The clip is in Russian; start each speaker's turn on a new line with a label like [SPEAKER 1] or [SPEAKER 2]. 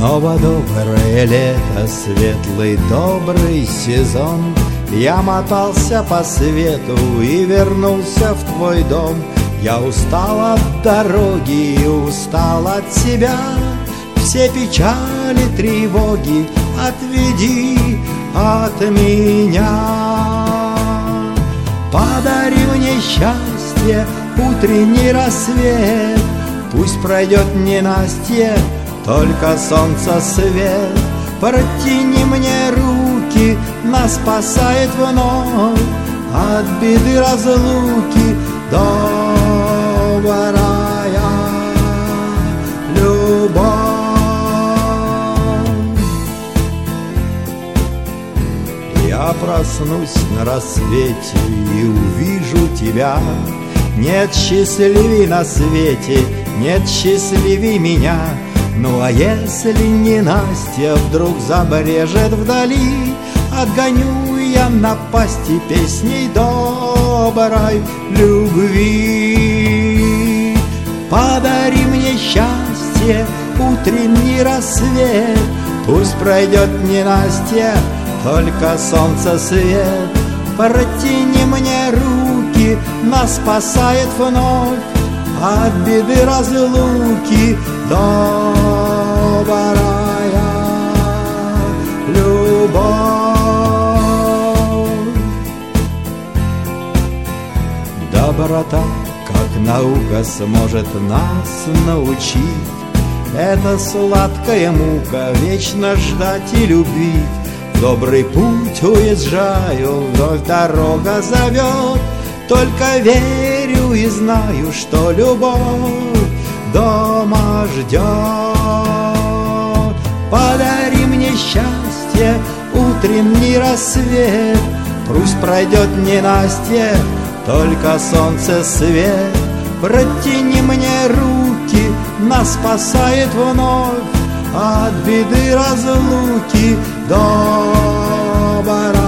[SPEAKER 1] Снова доброе лето, светлый добрый сезон. Я мотался по свету и вернулся в твой дом. Я устал от дороги и устал от тебя. Все печали, тревоги отведи от меня. Подари мне счастье, утренний рассвет. Пусть пройдет ненастье, только солнца свет. Протяни мне руки, нас спасает вновь от беды разлуки добрая любовь. Я проснусь на рассвете и увижу тебя. Нет счастливей на свете, нет счастливей меня. Ну а если не Настя вдруг забрежет вдали, отгоню я напасти песней доброй любви. Подари мне счастье, утренний рассвет. Пусть пройдет ненастье, только солнце свет. Протяни мне руки, нас спасает вновь от беды разлуки добрая любовь. Доброта, как наука, сможет нас научить. Это сладкая мука, вечно ждать и любить. В добрый путь уезжаю, вновь дорога зовет. Только верю и знаю, что любовь дома ждет. Подари мне счастье, утренний рассвет. Пусть пройдет ненастье, только солнце свет. Протяни мне руки, нас спасает вновь от беды разлуки добрая